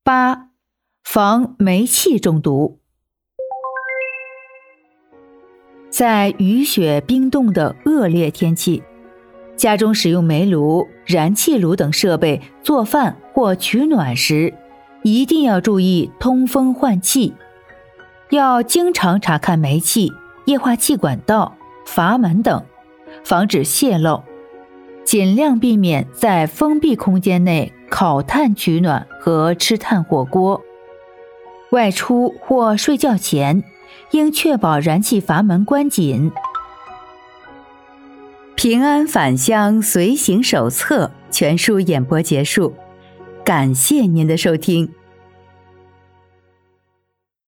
8. 防煤气中毒。在雨雪冰冻的恶劣天气，家中使用煤炉、燃气炉等设备做饭或取暖时，一定要注意通风换气，要经常查看煤气、液化气管道、阀门等，防止泄漏，尽量避免在封闭空间内烤炭取暖和吃炭火锅。外出或睡觉前，应确保燃气阀门关紧。平安返乡随行手册全书演播结束，感谢您的收听。